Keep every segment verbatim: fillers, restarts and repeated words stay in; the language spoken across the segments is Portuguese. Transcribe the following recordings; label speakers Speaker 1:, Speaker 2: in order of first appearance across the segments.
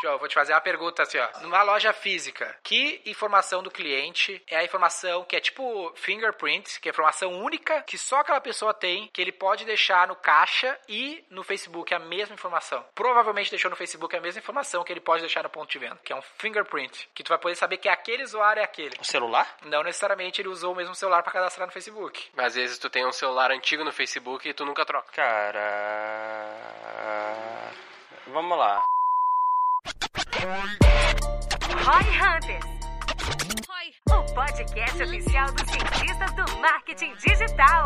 Speaker 1: João, vou te fazer uma pergunta assim, ó. Numa loja física, que informação do cliente é a informação que é tipo fingerprint, que é a informação única que só aquela pessoa tem, que ele pode deixar no caixa e no Facebook a mesma informação. Provavelmente deixou no Facebook a mesma informação que ele pode deixar no ponto de venda, que é um fingerprint, que tu vai poder saber que aquele usuário é aquele.
Speaker 2: O celular?
Speaker 1: Não necessariamente ele usou o mesmo celular pra cadastrar no Facebook.
Speaker 2: Mas às vezes tu tem um celular antigo no Facebook e tu nunca troca. Cara... Vamos lá.
Speaker 3: Roy Hunters. O podcast oficial dos cientistas do marketing digital.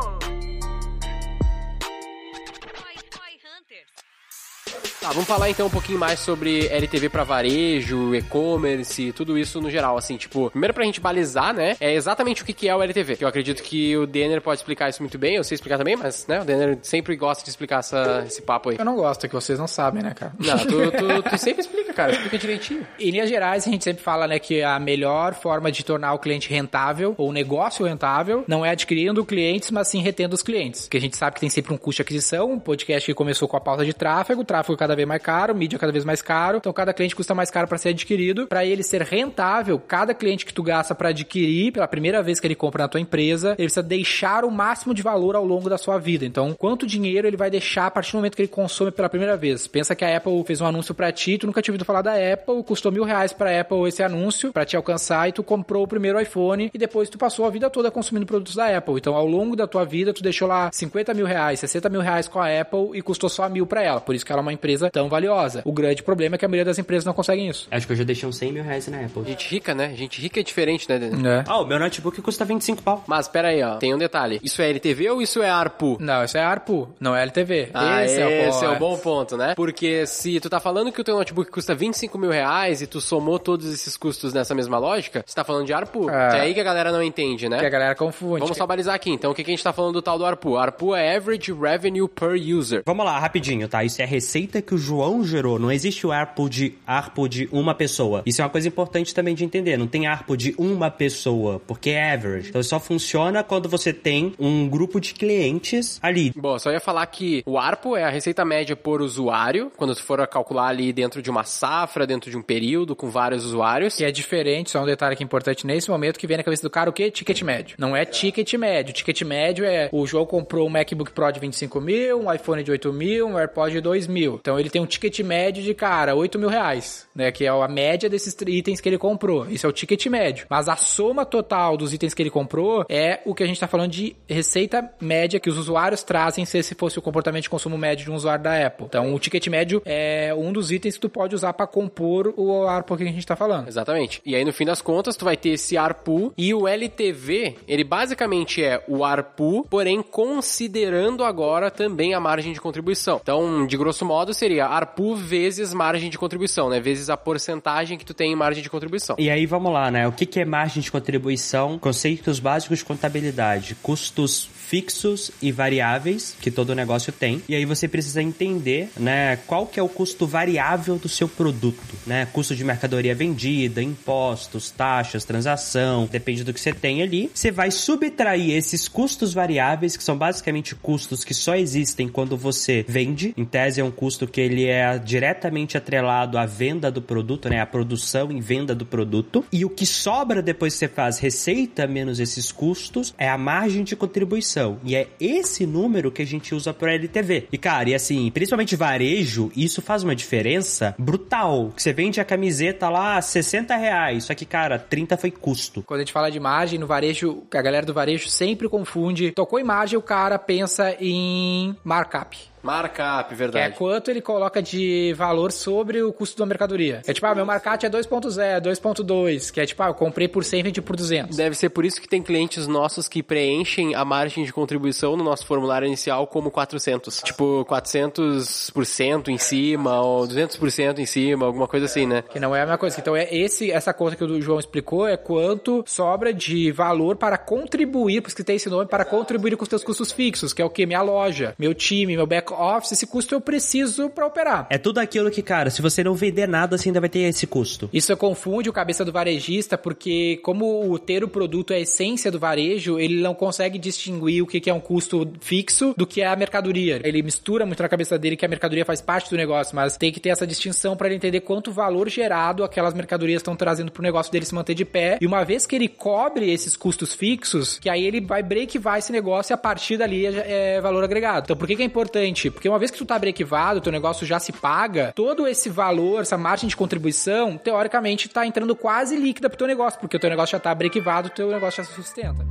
Speaker 4: Tá, vamos falar então um pouquinho mais sobre L T V pra varejo, e-commerce, tudo isso no geral, assim, tipo, primeiro pra gente balizar, né, é exatamente o que é o L T V, que eu acredito que o Denner pode explicar isso muito bem, eu sei explicar também, mas, né, o Denner sempre gosta de explicar essa, esse papo aí.
Speaker 1: Eu não gosto, é que vocês não sabem, né, cara?
Speaker 4: Não, tu, tu, tu sempre explica, cara, explica direitinho.
Speaker 1: Em linhas gerais, a gente sempre fala, né, que a melhor forma de tornar o cliente rentável, ou o negócio rentável, não é adquirindo clientes, mas sim retendo os clientes, porque a gente sabe que tem sempre um custo de aquisição, um podcast que começou com a pauta de tráfego, o tráfego cada vez mais caro, mídia cada vez mais caro, então cada cliente custa mais caro para ser adquirido. Para ele ser rentável, cada cliente que tu gasta para adquirir pela primeira vez que ele compra na tua empresa, ele precisa deixar o máximo de valor ao longo da sua vida. Então, quanto dinheiro ele vai deixar a partir do momento que ele consome pela primeira vez? Pensa que a Apple fez um anúncio para ti, tu nunca tinha ouvido falar da Apple, custou mil reais pra Apple esse anúncio para te alcançar e tu comprou o primeiro iPhone e depois tu passou a vida toda consumindo produtos da Apple. Então, ao longo da tua vida, tu deixou lá cinquenta mil reais, sessenta mil reais com a Apple e custou só mil para ela. Por isso que ela é uma empresa tão valiosa. O grande problema é que a maioria das empresas não conseguem isso.
Speaker 5: Acho que eu já deixei uns cem mil reais na Apple.
Speaker 4: Gente rica, né? Gente rica é diferente, né, Denner?
Speaker 1: É.
Speaker 5: Ah, o meu notebook custa vinte e cinco pau.
Speaker 4: Mas, pera aí, ó, tem um detalhe. Isso é L T V ou isso é A R P U?
Speaker 1: Não, isso é A R P U, não é L T V.
Speaker 4: Ah,
Speaker 1: esse,
Speaker 4: esse,
Speaker 1: é, o
Speaker 4: é o bom ponto, né? Porque se tu tá falando que o teu notebook custa vinte e cinco mil reais e tu somou todos esses custos nessa mesma lógica, você tá falando de A R P U.
Speaker 1: É.
Speaker 4: Que é aí que a galera não entende, né?
Speaker 1: Que a galera confunde.
Speaker 4: Vamos só balizar aqui, então, o que, que a gente tá falando do tal do A R P U? A R P U é Average Revenue Per User.
Speaker 5: Vamos lá, rapidinho, tá? Isso é a receita que o João gerou. Não existe o A R P U de, A R P U de uma pessoa. Isso é uma coisa importante também de entender. Não tem A R P U de uma pessoa, porque é average. Então, só funciona quando você tem um grupo de clientes ali.
Speaker 4: Bom, só ia falar que o A R P U é a receita média por usuário, quando tu for calcular ali dentro de uma safra, dentro de um período, com vários usuários.
Speaker 1: Que é diferente, só um detalhe aqui importante nesse momento, que vem na cabeça do cara o quê? Ticket médio. Não é ticket médio. Ticket médio é o João comprou um MacBook Pro de vinte e cinco mil, um iPhone de oito mil, um AirPod de dois mil. Então ele tem um ticket médio de, cara, oito mil reais, né? Que é a média desses itens que ele comprou. Isso é o ticket médio. Mas a soma total dos itens que ele comprou é o que a gente tá falando de receita média que os usuários trazem se esse fosse o comportamento de consumo médio de um usuário da Apple. Então o ticket médio é um dos itens que tu pode usar para compor o A R P U que a gente tá falando.
Speaker 4: Exatamente. E aí, no fim das contas, tu vai ter esse A R P U e o L T V, ele basicamente é o A R P U, porém considerando agora também a margem de contribuição. Então, de grosso modo, seria A R P U vezes margem de contribuição, né? Vezes a porcentagem que tu tem em margem de contribuição.
Speaker 5: E aí, vamos lá, né? O que que é margem de contribuição? Conceitos básicos de contabilidade. Custos fixos e variáveis que todo negócio tem. E aí você precisa entender, né, qual que é o custo variável do seu produto, né? Custo de mercadoria vendida, impostos, taxas, transação, depende do que você tem ali. Você vai subtrair esses custos variáveis, que são basicamente custos que só existem quando você vende. Em tese é um custo que ele é diretamente atrelado à venda do produto, né? A produção e venda do produto. E o que sobra depois que você faz receita menos esses custos é a margem de contribuição. E é esse número que a gente usa para L T V. E, cara, e assim, principalmente varejo, isso faz uma diferença brutal. Que você vende a camiseta lá sessenta reais, só que, cara, trinta foi custo.
Speaker 1: Quando a gente fala de margem, no varejo, a galera do varejo sempre confunde. Tocou em margem, o cara pensa em markup.
Speaker 4: Markup, verdade.
Speaker 1: Que é quanto ele coloca de valor sobre o custo da mercadoria. É tipo, ah, meu markup é dois ponto zero, dois ponto dois, que é tipo, ah, eu comprei por cem, vendi por duzentos.
Speaker 4: Deve ser por isso que tem clientes nossos que preenchem a margem de contribuição no nosso formulário inicial como quatrocentos. Tipo, quatrocentos por cento em cima, ou duzentos por cento em cima, alguma coisa assim, né?
Speaker 1: Que não é a mesma coisa. Então, é esse, essa conta que o João explicou é quanto sobra de valor para contribuir, por isso que tem esse nome, para contribuir com os teus custos fixos, que é o quê? Minha loja, meu time, meu back back-office, esse custo eu preciso pra operar.
Speaker 5: É tudo aquilo que, cara, se você não vender nada, você ainda vai ter esse custo.
Speaker 1: Isso confunde o cabeça do varejista, porque como o ter o produto é a essência do varejo, ele não consegue distinguir o que é um custo fixo do que é a mercadoria. Ele mistura muito na cabeça dele que a mercadoria faz parte do negócio, mas tem que ter essa distinção para ele entender quanto valor gerado aquelas mercadorias estão trazendo pro negócio dele se manter de pé. E uma vez que ele cobre esses custos fixos, que aí ele vai breakivar esse negócio e a partir dali é, é valor agregado. Então por que que é importante? Porque uma vez que tu tá breakivado, teu negócio já se paga, todo esse valor, essa margem de contribuição, teoricamente tá entrando quase líquida pro teu negócio, porque o teu negócio já tá breakivado, o teu negócio já se sustenta.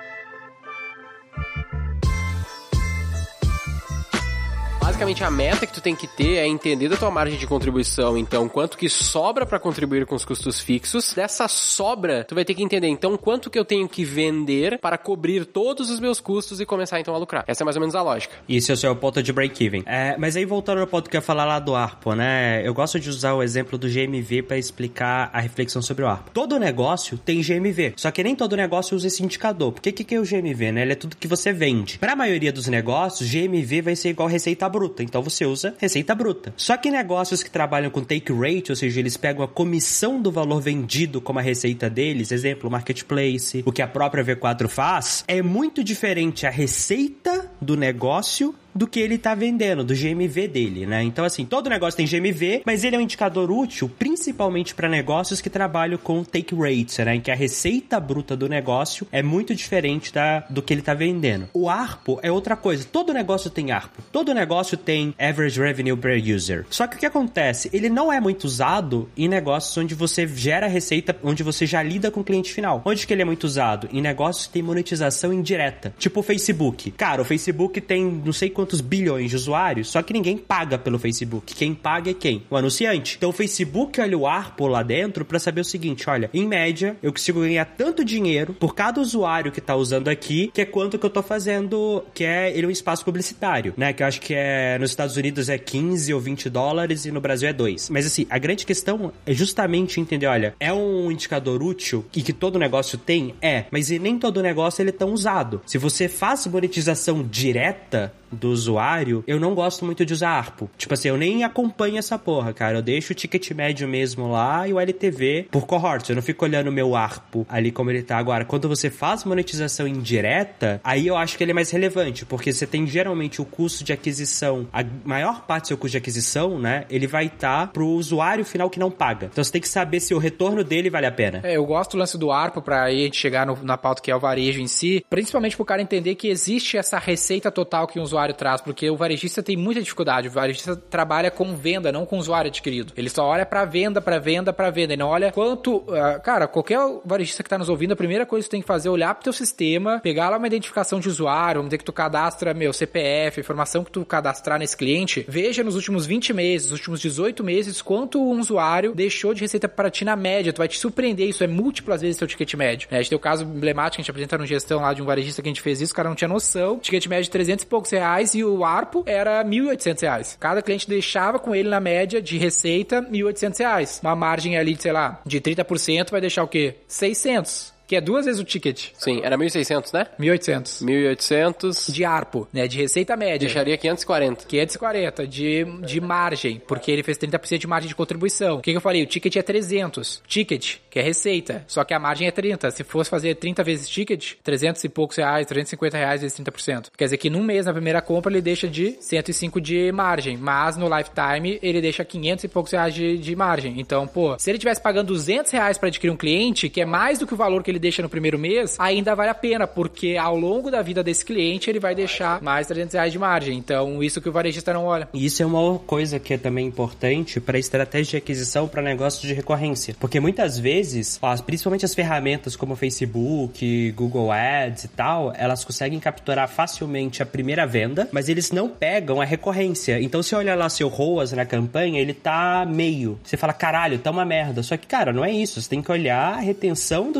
Speaker 4: Basicamente, a meta que tu tem que ter é entender da tua margem de contribuição, então, quanto que sobra pra contribuir com os custos fixos. Dessa sobra, tu vai ter que entender, então, quanto que eu tenho que vender para cobrir todos os meus custos e começar, então, a lucrar. Essa é mais ou menos a lógica.
Speaker 5: Isso é o seu ponto de break-even. É, mas aí, voltando ao ponto que eu ia falar lá do A R P O, né? Eu gosto de usar o exemplo do G M V para explicar a reflexão sobre o A R P O. Todo negócio tem G M V, só que nem todo negócio usa esse indicador. Porque o que, que é o G M V, né? Ele é tudo que você vende. Para a maioria dos negócios, G M V vai ser igual receita bruta. Então você usa receita bruta. Só que negócios que trabalham com take rate, ou seja, eles pegam a comissão do valor vendido como a receita deles, exemplo, marketplace, o que a própria V quatro faz, é muito diferente a receita do negócio do que ele tá vendendo, do G M V dele, né? Então, assim, todo negócio tem G M V, mas ele é um indicador útil principalmente para negócios que trabalham com take rates, né? Em que a receita bruta do negócio é muito diferente da, do que ele tá vendendo. O A R P O é outra coisa. Todo negócio tem A R P O. Todo negócio tem Average Revenue Per User. Só que o que acontece? Ele não é muito usado em negócios onde você gera receita, onde você já lida com o cliente final. Onde que ele é muito usado? Em negócios que tem monetização indireta. Tipo o Facebook. Cara, o Facebook tem não sei quantos bilhões de usuários, só que ninguém paga pelo Facebook. Quem paga é quem? O anunciante. Então o Facebook olha o A R P O lá dentro pra saber o seguinte, olha, em média, eu consigo ganhar tanto dinheiro por cada usuário que tá usando aqui, que é quanto que eu tô fazendo, que é ele é um espaço publicitário, né? Que eu acho que é nos Estados Unidos é quinze ou vinte dólares e no Brasil é dois. Mas assim, a grande questão é justamente entender, olha, é um indicador útil e que todo negócio tem? É, mas nem todo negócio ele é tão usado. Se você faz monetização direta do usuário, eu não gosto muito de usar A R P O. Tipo assim, eu nem acompanho essa porra, cara. Eu deixo o ticket médio mesmo lá e o L T V por cohorts. Eu não fico olhando o meu A R P O ali como ele tá agora. Quando você faz monetização indireta, aí eu acho que ele é mais relevante, porque você tem geralmente o custo de aquisição, a maior parte do seu custo de aquisição, né, ele vai estar tá pro usuário final que não paga. Então você tem que saber se o retorno dele vale a pena.
Speaker 1: É, eu gosto do lance do A R P O pra aí a gente chegar no, na pauta que é o varejo em si, principalmente pro cara entender que existe essa receita total que o usuário traz, porque o varejista tem muita dificuldade. O varejista trabalha com venda, não com usuário adquirido. Ele só olha pra venda, pra venda, pra venda. Ele não olha quanto... Uh, cara, qualquer varejista que tá nos ouvindo, a primeira coisa que tu tem que fazer é olhar pro teu sistema, pegar lá uma identificação de usuário, vamos dizer que tu cadastra, meu, C P F, informação que tu cadastrar nesse cliente, veja nos últimos vinte meses, nos últimos dezoito meses, quanto um usuário deixou de receita pra ti na média. Tu vai te surpreender, isso é múltiplas vezes teu ticket médio. É, a gente tem o caso emblemático que a gente apresenta no gestão lá de um varejista que a gente fez isso, o cara não tinha noção, ticket médio de trezentos e poucos reais e o A R P O era mil e oitocentos reais. Cada cliente deixava com ele na média de receita mil e oitocentos reais. Uma margem ali, de, sei lá, de trinta por cento vai deixar o quê? seiscentos. Que é duas vezes o ticket.
Speaker 4: Sim, era mil e seiscentos, né?
Speaker 1: mil e oitocentos.
Speaker 4: mil e oitocentos.
Speaker 1: De A R P O, né? De receita média.
Speaker 4: Deixaria quinhentos e quarenta.
Speaker 1: quinhentos e quarenta de, de margem, porque ele fez trinta por cento de margem de contribuição. O que, que eu falei? O ticket é trezentos. Ticket, que é receita. Só que a margem é trinta. Se fosse fazer trinta vezes ticket, trezentos e poucos reais, trezentos e cinquenta reais vezes trinta por cento. Quer dizer que num mês, na primeira compra, ele deixa de cento e cinco de margem. Mas no lifetime, ele deixa quinhentos e poucos reais de, de margem. Então, pô, se ele tivesse pagando duzentos reais para adquirir um cliente, que é mais do que o valor que ele deixa no primeiro mês, ainda vale a pena, porque ao longo da vida desse cliente, ele vai deixar mais trezentos reais de margem. Então, isso que o varejista não olha.
Speaker 5: E isso é uma coisa que é também importante para estratégia de aquisição para negócios de recorrência. Porque muitas vezes, ó, principalmente as ferramentas como Facebook, Google Ads e tal, elas conseguem capturar facilmente a primeira venda, mas eles não pegam a recorrência. Então, se olhar lá seu R O A S na campanha, ele tá meio. Você fala, caralho, tá uma merda. Só que, cara, não é isso. Você tem que olhar a retenção do seu cliente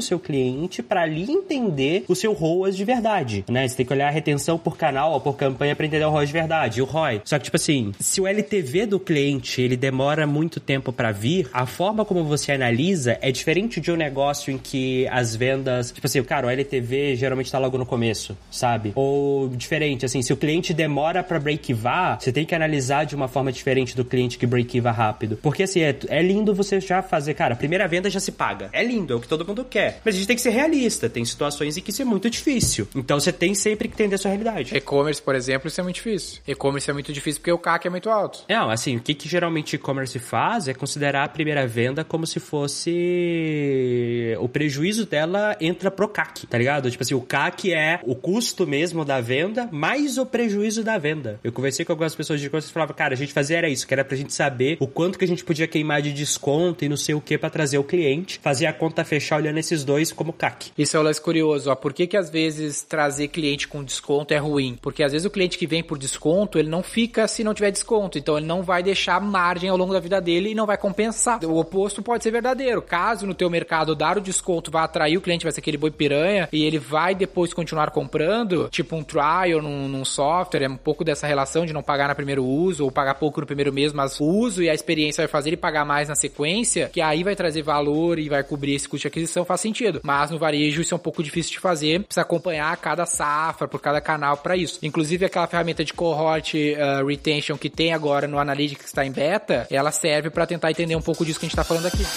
Speaker 5: cliente pra ali entender o seu R O A S de verdade, né? Você tem que olhar a retenção por canal ou por campanha pra entender o R O A S de verdade, o R O I. Só que, tipo assim, se o L T V do cliente, ele demora muito tempo pra vir, a forma como você analisa é diferente de um negócio em que as vendas, tipo assim, cara, o L T V geralmente tá logo no começo, sabe? Ou diferente, assim, se o cliente demora pra break-even, você tem que analisar de uma forma diferente do cliente que break-even rápido. Porque, assim, é, é lindo você já fazer, cara, a primeira venda já se paga. É lindo, é o que todo mundo quer. Mas a gente tem que ser realista. Tem situações em que isso é muito difícil. Então, você tem sempre que entender a sua realidade.
Speaker 1: E-commerce, por exemplo, isso é muito difícil. E-commerce é muito difícil porque o C A C é muito alto.
Speaker 5: Não, assim, o que, que geralmente e-commerce faz é considerar a primeira venda como se fosse... o prejuízo dela entra pro C A C, tá ligado? Tipo assim, o C A C é o custo mesmo da venda mais o prejuízo da venda. Eu conversei com algumas pessoas de e-commerce e falava, cara, a gente fazia era isso, que era pra gente saber o quanto que a gente podia queimar de desconto e não sei o que pra trazer o cliente, fazer a conta fechar olhando esses dois como C A C.
Speaker 1: Isso é um lance curioso, ó. Por que que às vezes trazer cliente com desconto é ruim? Porque às vezes o cliente que vem por desconto, ele não fica se não tiver desconto. Então ele não vai deixar margem ao longo da vida dele e não vai compensar. O oposto pode ser verdadeiro. Caso no teu mercado dar o desconto vai atrair o cliente, vai ser aquele boi piranha e ele vai depois continuar comprando, tipo um trial num, num software, é um pouco dessa relação de não pagar no primeiro uso ou pagar pouco no primeiro mês, mas o uso e a experiência vai fazer ele pagar mais na sequência, que aí vai trazer valor e vai cobrir esse custo de aquisição, faz sentido. Mas no varejo isso é um pouco difícil de fazer, precisa acompanhar cada safra, por cada canal para isso. Inclusive aquela ferramenta de cohort uh, retention que tem agora no Analytics que está em beta, ela serve para tentar entender um pouco disso que a gente tá falando aqui.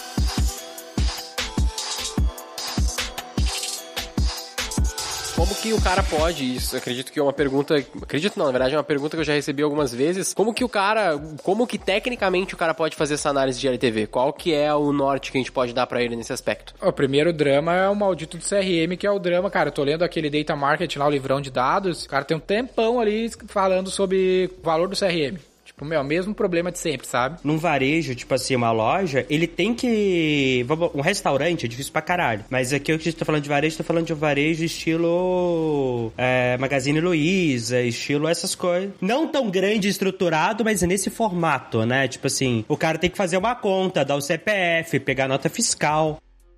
Speaker 4: Como que o cara pode, isso acredito que é uma pergunta, acredito não, na verdade é uma pergunta que eu já recebi algumas vezes, como que o cara, como que tecnicamente o cara pode fazer essa análise de L T V? Qual que é o norte que a gente pode dar pra ele nesse aspecto?
Speaker 1: O primeiro drama é o maldito do C R M, que é o drama, cara, eu tô lendo aquele Data Market lá, o livrão de dados, o cara tem um tempão ali falando sobre o valor do C R M. Tipo, meu, mesmo problema de sempre, sabe?
Speaker 5: Num varejo, tipo assim, uma loja, ele tem que... Um restaurante é difícil pra caralho. Mas aqui eu que tô falando de varejo, tô falando de um varejo estilo... É, Magazine Luiza, estilo essas coisas. Não tão grande e estruturado, mas nesse formato, né? Tipo assim, o cara tem que fazer uma conta, dar o C P F, pegar a nota fiscal.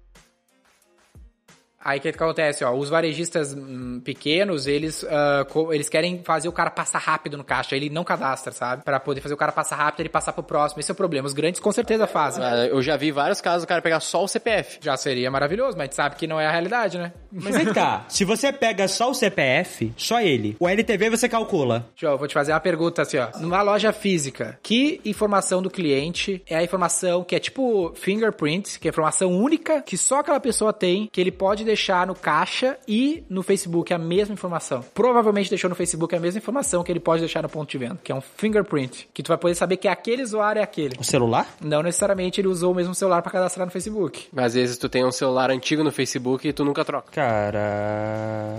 Speaker 1: Aí o que acontece, ó, os varejistas hum, pequenos, eles, uh, co- eles querem fazer o cara passar rápido no caixa, ele não cadastra, sabe? Pra poder fazer o cara passar rápido e ele passar pro próximo, esse é o problema, os grandes com certeza fazem.
Speaker 4: Ah, eu já vi vários casos do cara pegar só o C P F.
Speaker 1: Já seria maravilhoso, mas a gente sabe que não é a realidade, né?
Speaker 5: Mas aí tá, se você pega só o C P F, só ele, o L T V você calcula.
Speaker 1: João, vou te fazer uma pergunta assim, ó. Numa loja física, que informação do cliente é a informação que é tipo fingerprint, que é a informação única que só aquela pessoa tem, que ele pode deixar no caixa e no Facebook a mesma informação. Provavelmente deixou no Facebook a mesma informação que ele pode deixar no ponto de venda, que é um fingerprint, que tu vai poder saber que aquele usuário é aquele.
Speaker 5: O celular?
Speaker 1: Não necessariamente ele usou o mesmo celular pra cadastrar no Facebook.
Speaker 4: Às vezes tu tem um celular antigo no Facebook e tu nunca troca.
Speaker 5: Cara...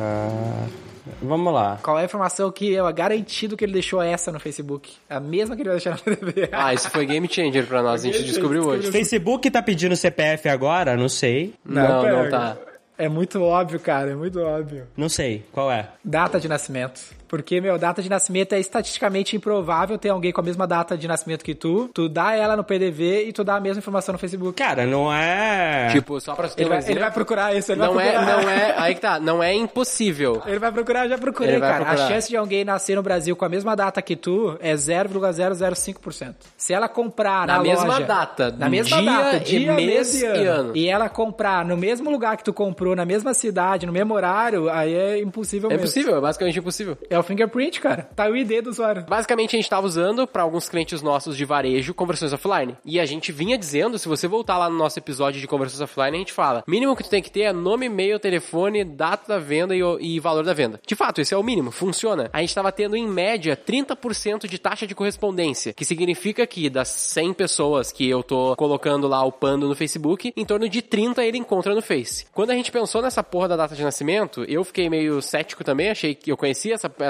Speaker 5: Vamos lá.
Speaker 1: Qual é a informação que é garantido que ele deixou essa no Facebook? A mesma que ele vai deixar na T V.
Speaker 4: Ah, isso foi game changer pra nós, a gente descobriu hoje.
Speaker 5: Facebook tá pedindo C P F agora? Não sei.
Speaker 4: Não, não,
Speaker 1: pega.
Speaker 4: tá.
Speaker 1: É muito óbvio, cara, é muito óbvio.
Speaker 5: Não sei. Qual é?
Speaker 1: Data de nascimento. Porque, meu, data de nascimento é estatisticamente improvável ter alguém com a mesma data de nascimento que tu. Tu dá ela no P D V e tu dá a mesma informação no Facebook.
Speaker 5: Cara, não é...
Speaker 4: Tipo, só pra você ter
Speaker 1: Ele
Speaker 4: um
Speaker 1: vai,
Speaker 4: exemplo,
Speaker 1: ele vai procurar isso, ele
Speaker 4: não
Speaker 1: vai
Speaker 4: é,
Speaker 1: procurar.
Speaker 4: não é, aí que tá, não é impossível.
Speaker 1: Ele vai procurar, eu já procurei,
Speaker 4: Ele vai
Speaker 1: cara.
Speaker 4: procurar.
Speaker 1: A chance de alguém nascer no Brasil com a mesma data que tu é zero vírgula zero zero cinco por cento. Se ela comprar na,
Speaker 4: Na mesma
Speaker 1: loja,
Speaker 4: data,
Speaker 1: na mesma
Speaker 4: dia
Speaker 1: data,
Speaker 4: e
Speaker 1: dia,
Speaker 4: mês
Speaker 1: mês
Speaker 4: e ano.
Speaker 1: E ela comprar no mesmo lugar que tu comprou, na mesma cidade, no mesmo horário, aí é impossível
Speaker 4: É
Speaker 1: mesmo.
Speaker 4: impossível, é basicamente impossível.
Speaker 1: É o fingerprint, cara. Tá o I D do usuário.
Speaker 4: Basicamente, a gente estava usando para alguns clientes nossos de varejo conversões offline. E a gente vinha dizendo, se você voltar lá no nosso episódio de conversões offline, a gente fala, mínimo que tu tem que ter é nome, e-mail, telefone, data da venda e, o- e valor da venda. De fato, esse é o mínimo, funciona. A gente estava tendo, em média, trinta por cento de taxa de correspondência, que significa que das cem pessoas que eu tô colocando lá upando no Facebook, em torno de trinta ele encontra no Face. Quando a gente pensou nessa porra da data de nascimento, eu fiquei meio cético também, achei que eu conhecia essa,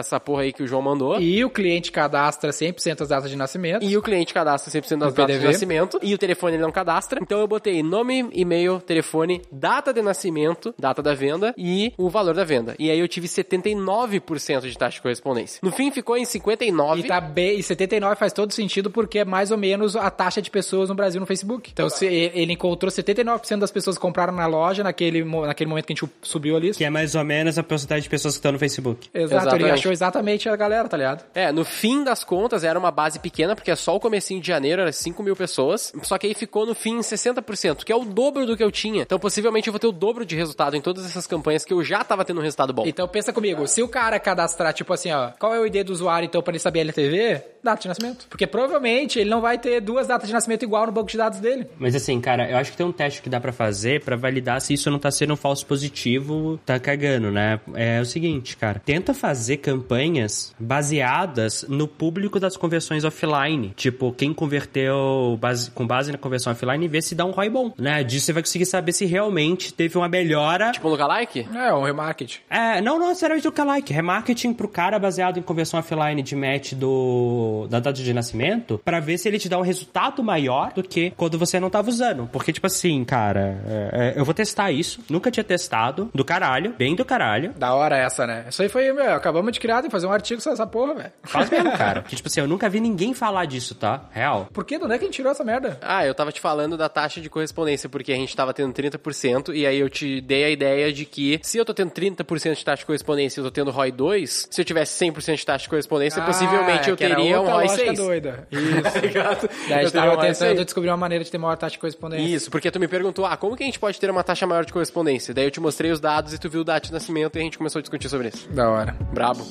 Speaker 4: essa porra aí que o João mandou.
Speaker 1: E o cliente cadastra cem por cento das datas de nascimento.
Speaker 4: E o cliente cadastra cem por cento das
Speaker 1: O
Speaker 4: datas
Speaker 1: P D V.
Speaker 4: de nascimento. E o telefone ele não cadastra. Então eu botei nome, e-mail, telefone, data de nascimento, data da venda e o valor da venda. E aí eu tive setenta e nove por cento de taxa de correspondência. No fim ficou em cinquenta e nove por cento.
Speaker 1: E tá bem, e setenta e nove faz todo sentido porque é mais ou menos a taxa de pessoas no Brasil no Facebook. Então se ele encontrou setenta e nove por cento das pessoas que compraram na loja naquele, naquele momento que a gente subiu a lista.
Speaker 5: Que é mais ou menos a porcentagem de pessoas que estão no Facebook.
Speaker 1: Exato,
Speaker 4: Exatamente.
Speaker 1: ele achou exatamente a galera, tá ligado?
Speaker 4: É, no fim das contas era uma base pequena, porque é só o comecinho de janeiro, era cinco mil pessoas, só que aí ficou no fim em sessenta por cento, que é o dobro do que eu tinha. Então possivelmente eu vou ter o dobro de resultado em todas essas campanhas que eu já tava tendo um resultado bom.
Speaker 1: Então pensa comigo, se o cara cadastrar, tipo assim, ó, qual é o I D do usuário então pra ele saber L T V? Data de nascimento. Porque provavelmente ele não vai ter duas datas de nascimento igual no banco de dados dele.
Speaker 5: Mas assim, cara, eu acho que tem um teste que dá pra fazer pra validar se isso não tá sendo um falso positivo, tá cagando, né? É o seguinte, cara, tenta fazer campanhas baseadas no público das conversões offline. Tipo, quem converteu base, com base na conversão offline, vê se dá um R O I bom, né? Disso você vai conseguir saber se realmente teve uma melhora.
Speaker 4: Tipo um lookalike?
Speaker 1: É, um remarketing.
Speaker 5: É, não, não necessariamente do lookalike. Remarketing pro cara baseado em conversão offline de match do, da data de nascimento, pra ver se ele te dá um resultado maior do que quando você não tava usando. Porque, tipo assim, cara, é, é, eu vou testar isso. Nunca tinha testado. Do caralho. Bem do caralho.
Speaker 1: Da hora essa, né? Isso aí foi, meu, acabamos de criar, tem que fazer um artigo sobre essa porra, velho.
Speaker 5: Faz mesmo, cara. Porque, tipo assim, eu nunca vi ninguém falar disso, tá? Real.
Speaker 1: Por que? De onde é que a gente tirou essa merda?
Speaker 4: Ah, eu tava te falando da taxa de correspondência, porque a gente tava tendo trinta por cento, e aí eu te dei a ideia de que se eu tô tendo trinta por cento de taxa de correspondência e eu tô tendo R O I dois, se eu tivesse cem por cento de taxa de correspondência,
Speaker 1: Ah,
Speaker 4: possivelmente eu
Speaker 1: que era
Speaker 4: teria um
Speaker 1: outra
Speaker 4: R O I
Speaker 1: lógica
Speaker 4: seis.
Speaker 1: doida. Isso.
Speaker 4: Ligado?
Speaker 1: Daí a
Speaker 4: Eu
Speaker 1: gente
Speaker 4: teria um
Speaker 1: tava
Speaker 4: R O I seis.
Speaker 1: tentando descobrir uma maneira de ter maior taxa de correspondência.
Speaker 4: Isso, porque tu me perguntou, ah, como que a gente pode ter uma taxa maior de correspondência? Daí eu te mostrei os dados e tu viu o data de nascimento e a gente começou a discutir sobre isso.
Speaker 1: Da hora.
Speaker 4: Brabo.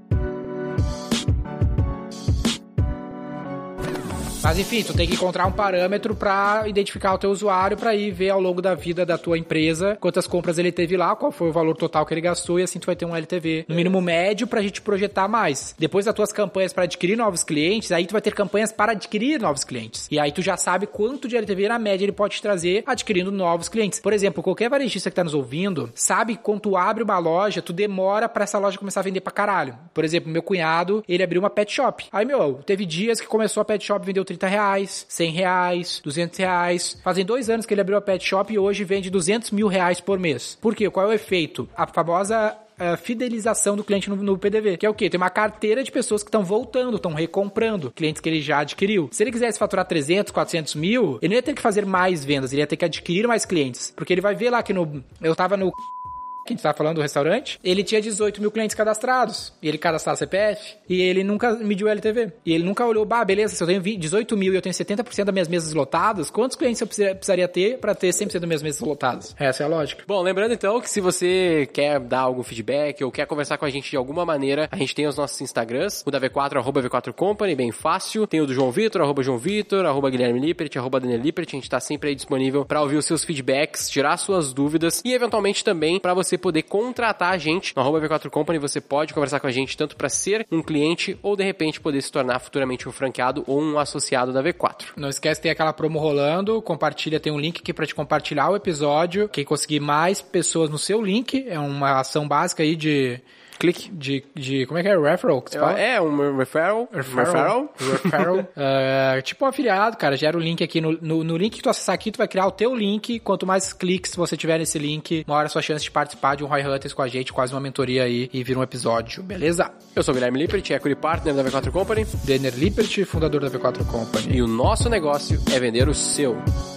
Speaker 1: Mas enfim, tu tem que encontrar um parâmetro pra identificar o teu usuário, pra ir ver ao longo da vida da tua empresa quantas compras ele teve lá, qual foi o valor total que ele gastou, e assim tu vai ter um L T V no mínimo médio pra gente projetar mais. Depois das tuas campanhas pra adquirir novos clientes, aí tu vai ter campanhas para adquirir novos clientes. E aí tu já sabe quanto de L T V na média ele pode te trazer adquirindo novos clientes. Por exemplo, qualquer varejista que tá nos ouvindo, sabe que quando tu abre uma loja, tu demora pra essa loja começar a vender pra caralho. Por exemplo, meu cunhado, ele abriu uma pet shop. Aí, meu, teve dias que começou a pet shop, vendeu trinta reais, cem reais, duzentos reais. Fazem dois anos que ele abriu a pet shop e hoje vende duzentos mil reais por mês. Por quê? Qual é o efeito? A famosa a fidelização do cliente no, no P D V, que é o quê? Tem uma carteira de pessoas que estão voltando, estão recomprando, clientes que ele já adquiriu. Se ele quisesse faturar trezentos, quatrocentos mil, ele não ia ter que fazer mais vendas, ele ia ter que adquirir mais clientes, porque ele vai ver lá que no... Eu tava no... que a gente tava falando do restaurante, ele tinha dezoito mil clientes cadastrados, e ele cadastrava C P F, e ele nunca mediu L T V, e ele nunca olhou, bah, beleza, se eu tenho dezoito mil e eu tenho setenta por cento das minhas mesas lotadas, quantos clientes eu precisaria ter pra ter cem por cento das minhas mesas lotadas? Essa é a lógica.
Speaker 4: Bom, lembrando então que se você quer dar algum feedback ou quer conversar com a gente de alguma maneira, a gente tem os nossos Instagrams, o da V quatro, arroba V quatro Company, bem fácil, tem o do João Vitor, arroba João Vitor, arroba Guilherme Lippert, arroba Daniel Lippert, a gente tá sempre aí disponível pra ouvir os seus feedbacks, tirar suas dúvidas e eventualmente também pra você poder contratar a gente no arroba V quatro Company, você pode conversar com a gente tanto para ser um cliente ou de repente poder se tornar futuramente um franqueado ou um associado da V quatro.
Speaker 1: Não esquece que tem aquela promo rolando, compartilha, tem um link aqui para te compartilhar o episódio, quem conseguir mais pessoas no seu link, é uma ação básica aí de...
Speaker 4: Clique.
Speaker 1: De, de, como é que é? Referral? Que você fala?
Speaker 4: É, um referral.
Speaker 1: Referral. Referral. uh, tipo um afiliado, cara. Gera o link aqui. No, no, no link que tu acessar aqui, tu vai criar o teu link. Quanto mais cliques você tiver nesse link, maior a sua chance de participar de um Roy Hunters com a gente, quase uma mentoria aí e vira um episódio. Beleza?
Speaker 4: Eu sou o Guilherme Lippert, equity partner da V quatro Company.
Speaker 1: Denner Lippert, fundador da V quatro Company.
Speaker 4: E o nosso negócio é vender o seu.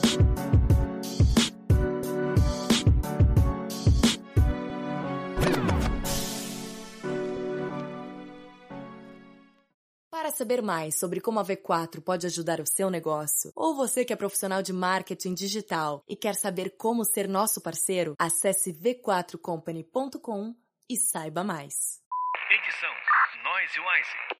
Speaker 6: Para saber mais sobre como a V quatro pode ajudar o seu negócio, ou você que é profissional de marketing digital e quer saber como ser nosso parceiro, acesse v quatro company ponto com e saiba mais.
Speaker 3: Edição Noise Wise.